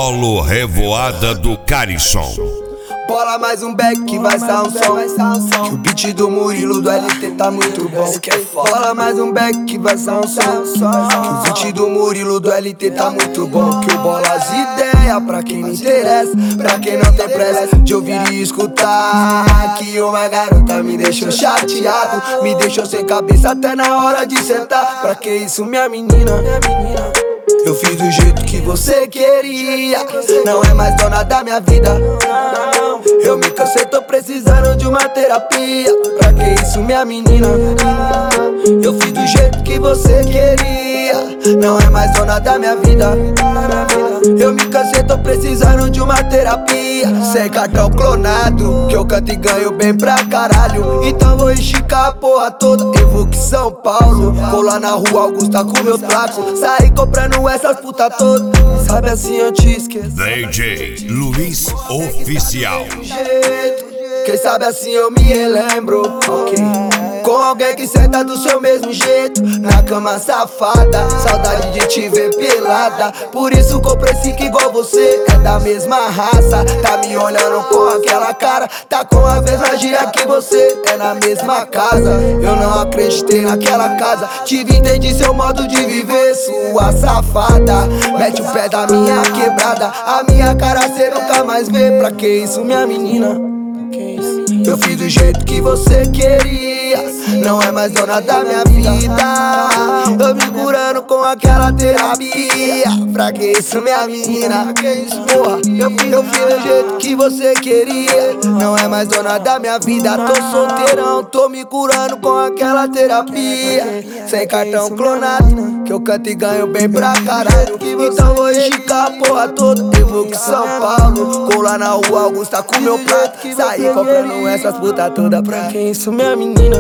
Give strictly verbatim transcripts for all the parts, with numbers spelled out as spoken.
Solo Revoada do Carisson. Bola mais um back que vai sair um som. Que o beat do Murilo do L T tá muito bom. Bola mais um back que vai sair um som. Que o beat do Murilo do L T tá muito bom. Que eu bolo as ideias pra quem não interessa, pra quem não tem pressa de ouvir e escutar. Que uma garota me deixou chateado, me deixou sem cabeça até na hora de sentar. Pra que isso, minha menina? Eu fiz do jeito que você queria, não é mais dona da minha vida. Eu me cansei, tô precisando de uma terapia. Pra que isso, minha menina? Eu fiz do jeito que você queria, não é mais dona da minha vida. Eu me cansei, tô precisando de uma terapia. Sem cartão clonado, que eu canto e ganho bem pra caralho. Então vou esticar a porra toda, eu vou que São Paulo. Vou lá na rua Augusta com meu flaco, saí comprando essas puta todas. Sabe assim eu te esqueço. D J Luiz Oficial. Quem sabe assim eu me relembro, ok? Com alguém que senta do seu mesmo jeito, na cama safada, saudade de te ver pelada. Por isso comprei cinco igual você, é da mesma raça. Tá me olhando com aquela cara, tá com a mesma gira que você, é na mesma casa. Eu não acreditei naquela casa, tive entendi seu modo de viver, sua safada. Mete o pé da minha quebrada, a minha cara cê nunca mais vê. Pra que isso, minha menina? Eu fiz do jeito que você queria, não é mais dona da minha vida. Eu me curando com aquela terapia. Pra que isso, minha menina? Porra, eu fiz, eu fiz do jeito que você queria, não é mais dona da minha vida. Tô solteirão, tô me curando com aquela terapia. Sem cartão clonado, que eu canto e ganho bem pra caralho. Então vou esticar a porra toda, eu vou que São Paulo. Vou lá na rua Augusta com meu prato, saí comprando essas puta toda. Pra que isso, minha menina?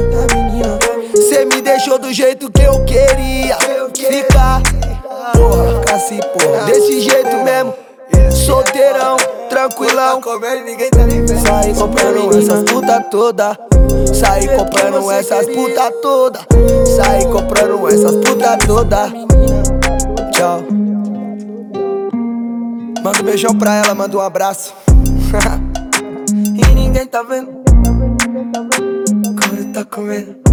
Cê me deixou do jeito que eu queria ficar. Porra, ficar assim, porra, desse jeito mesmo, solteirão, tranquilão. Saí comprando essas puta toda, saí comprando essas puta toda, saí comprando essas puta toda. Tchau. Manda um beijão pra ela, manda um abraço. E ninguém tá vendo, agora tá comendo.